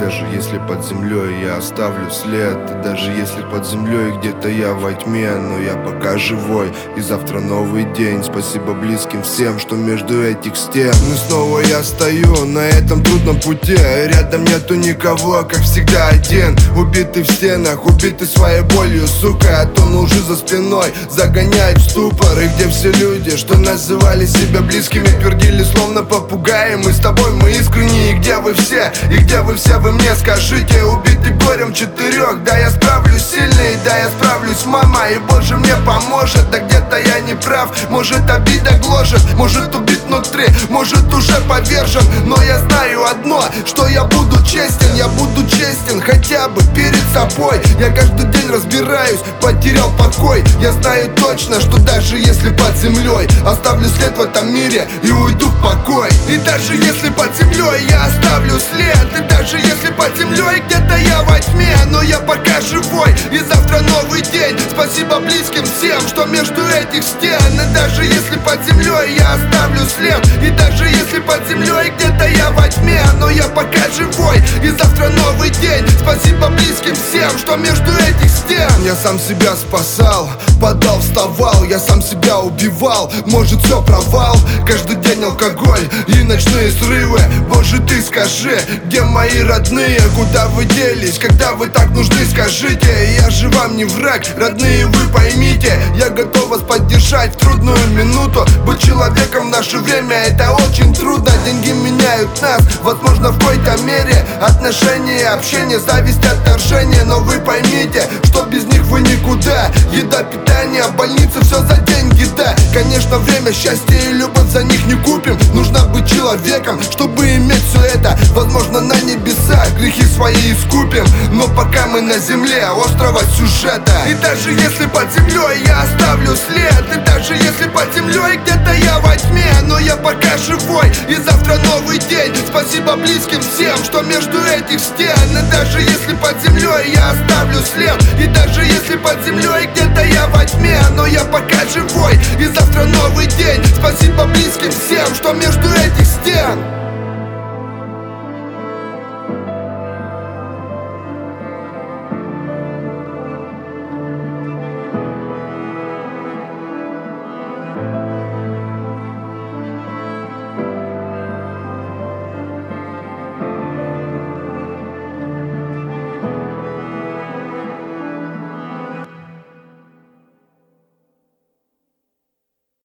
даже если под землей я оставлю след. И даже если под землей где-то я во тьме, но я пока живой, и завтра новый день. Спасибо близким всем, что между этих стен. И снова я стою на этом трудном пути, рядом нету никого, как всегда один. Убитый в стенах, убитый своей болью, сука, от он лжи за спиной загоняет в ступор. И где все люди, что называли себя близкими, твердили словно попугаи: мы с тобой, мы искренние. И где вы все, и где вы все, вы мне скажите. Убитый горем четырех, да я справлюсь сильный, да я справлюсь, мама, и Боже мне поможет. Да где-то я не прав, может обида гложет, может убит внутри, может уже повержен. Но я знаю одно, что я буду честен, я буду честен хотя бы перед собой. Я каждый день разбираюсь, потерял покой. Я знаю точно, что даже если под землей оставлю след в этом мире и уйду в покой. И даже если под землей я оставлю след, и даже если под землей где-то я во тьме, но я пока живой, и завтра новый день. Спасибо близким всем, что между этих стен. И даже если под землей я оставлю след, и даже если под землей где-то я во тьме, но я пока живой, и завтра новый день. Спасибо близким всем, что между этих стен. Я сам себя спасал, падал, вставал, я сам себя убивал. Может все провал, каждый день алкоголь и ночные срывы. Боже, ты скажи, где мои родные, куда вы делись, когда вы так нужны, скажите. Я же вам не враг, родные, вы поймите, я готов вас поддержать в трудную минуту. Быть человеком в наше время это очень трудно. Деньги меняют нас, возможно в какой-то мере. Отношения, общение, зависть, отторжение. Но вы поймите, что без них вы никуда. Еда, питание, больница, все за деньги, да. Конечно, время, счастье и любовь за них не купим. Нужно быть человеком, чтобы иметь все это. Возможно, на небесах грехи свои искупим, но пока мы на земле острова сюжета. И даже если под землей я оставлю след, и даже если под землей где-то я во тьме, но я пока живой, и завтра новый день. Спасибо близким всем, что между этих стен. И даже если под землей я оставлю след, и даже если под землей где-то я во тьме, но я пока живой, и завтра новый день. Спасибо близким всем, что между этих стен.